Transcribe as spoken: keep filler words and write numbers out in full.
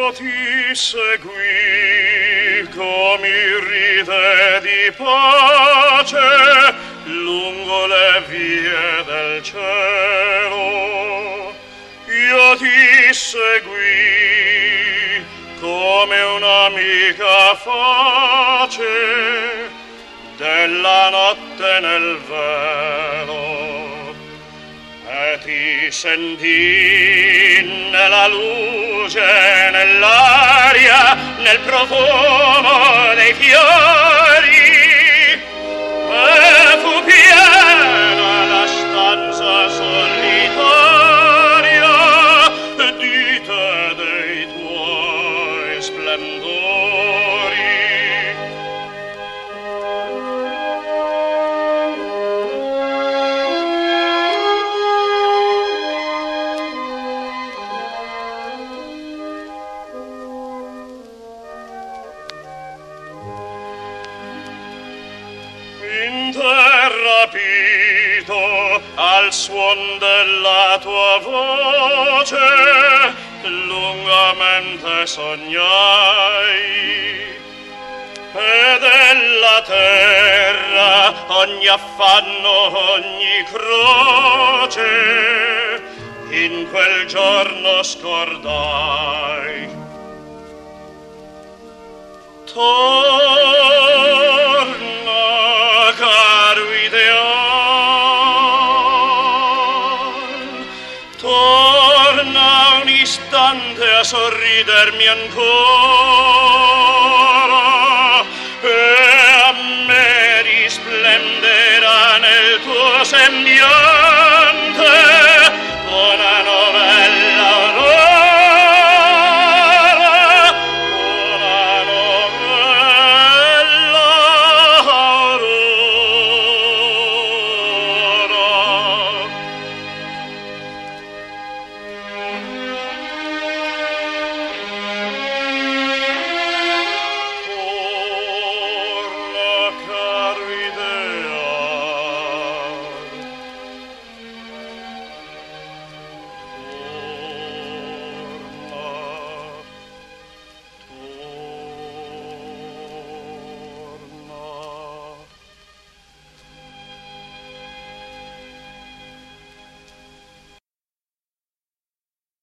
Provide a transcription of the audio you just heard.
ti seguì come ride di pace lungo le vie del cielo. Io ti seguì come un'amica face della notte nel velo, e ti sentì nella luce, nell'aria, nel profumo dei fiori, e fu piena la stanza solitaria di te, dei tuoi splendori. Interrapito al suon della tua voce, lungamente sognai, e della terra ogni affanno, ogni croce in quel giorno scordai. Torna, caro ideal, torna un istante a sorridermi ancora, e a me risplenderà nel tuo sembiante